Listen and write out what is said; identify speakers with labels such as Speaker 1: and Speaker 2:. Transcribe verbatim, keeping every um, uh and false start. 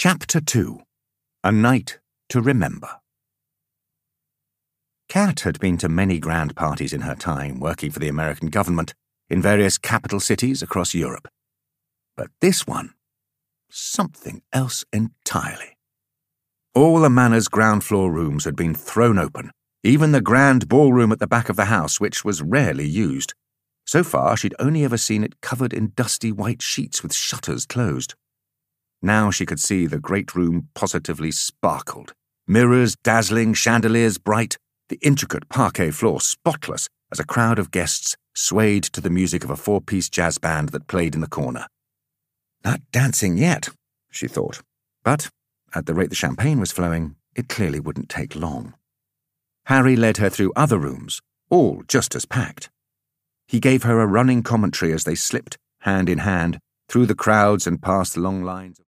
Speaker 1: Chapter two. A Night to Remember. Kat had been to many grand parties in her time working for the American government in various capital cities across Europe. But this one, something else entirely. All the manor's ground floor rooms had been thrown open, even the grand ballroom at the back of the house, which was rarely used. So far, she'd only ever seen it covered in dusty white sheets with shutters closed. Now she could see the great room positively sparkled. Mirrors dazzling, chandeliers bright, the intricate parquet floor spotless as a crowd of guests swayed to the music of a four-piece jazz band that played in the corner. Not dancing yet, she thought, but at the rate the champagne was flowing, it clearly wouldn't take long. Harry led her through other rooms, all just as packed. He gave her a running commentary as they slipped, hand in hand, through the crowds and past long lines of